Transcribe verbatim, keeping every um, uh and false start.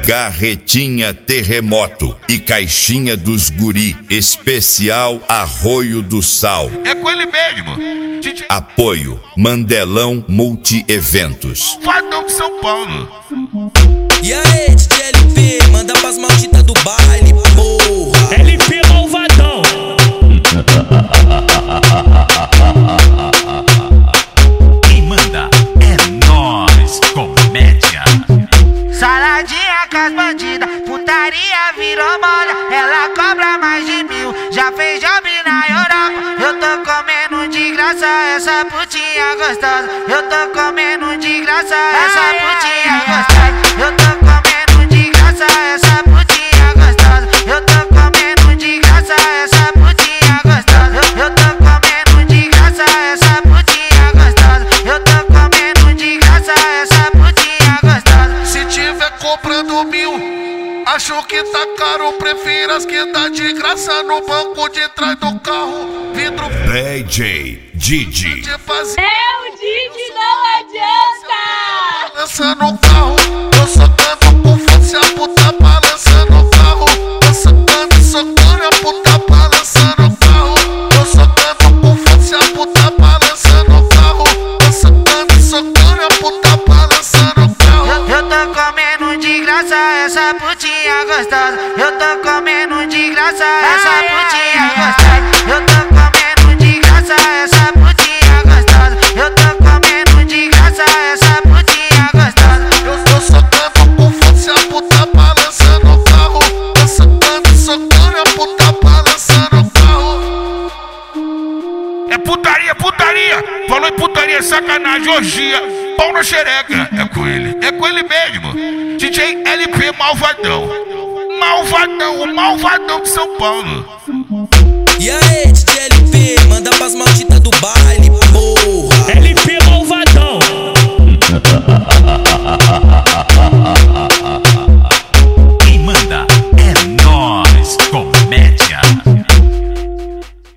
Garretinha Terremoto e Caixinha dos Guri, especial Arroio do Sal. É com ele mesmo. Apoio Mandelão Multi-Eventos. Fadão de São Paulo. E aí, D J L P, manda pras malditas do baile, porra. L P malvadão. Quem manda é nós, comédia. Saladinha com as bandidas, putaria virou moda. Ela cobra mais de mil, já fez job na Europa. Eu tô comendo de graça essa putinha gostosa. Eu tô comendo de graça essa putinha gostosa. Eu tô comendo de graça essa putinha gostosa. Eu tô comendo de graça essa putinha gostosa. Eu tô comendo de graça essa putinha gostosa. Eu tô comendo de graça essa putinha gostosa. Se tiver comprando mil, acho que tá caro, prefiro as que dá de graça no banco de trás do carro. Vidro D J Didi. de fazer É o Didi, não adianta! balançando o carro. Eu socando com força, a puta balançando o carro. Eu socando e socando, a puta balançando o carro. Eu socando com força, a puta balançando o carro. Eu socando e socando, a puta balançando o carro. Eu, eu tô comendo de graça essa putinha gostosa. Eu tô comendo de graça essa putinha gostosa. Eu tô comendo de graça essa putinha gostosa. Eu tô comendo de graça essa putinha gostosa. Eu tô socando com força, a puta balançando o carro. Eu socando e socando, a puta balançando o carro. É putaria, putaria! Falou em putaria, sacanagem, orgia, pau na xereca. É com ele, é com ele mesmo. D J L P malvadão. Malvadão, o malvadão de São Paulo. E aí, D J L P, manda pras malditas do baile,